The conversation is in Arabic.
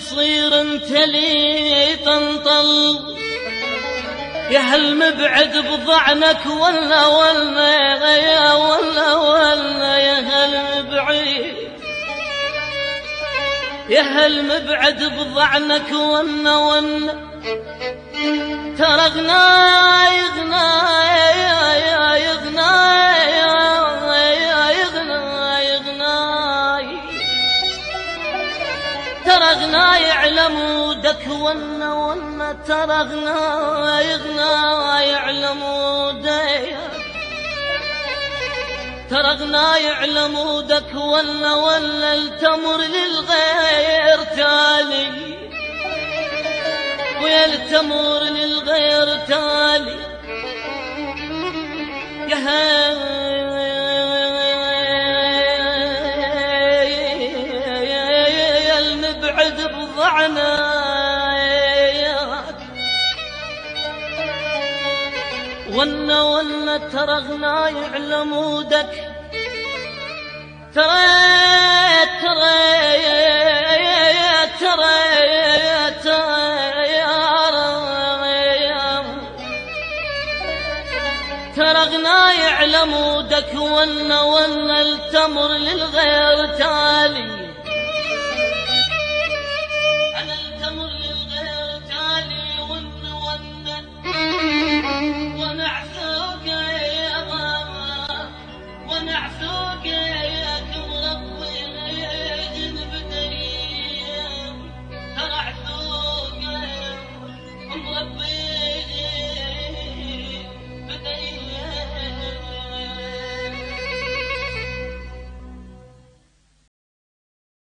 تصير انت لي طنطل، يا هل مبعد بضعنك ولا يا هل مبعد، يا هل مبعد بضعنك ترى غناي ترى غناي على مودك ترى غناي على مودك، ترى غناي على مودك ولا التمر للغير تالي، ويا التمر للغير تالي، يا المبعد بضعنك ترى غناي على مودك، ترى غناي على مودك ولا التمر للغير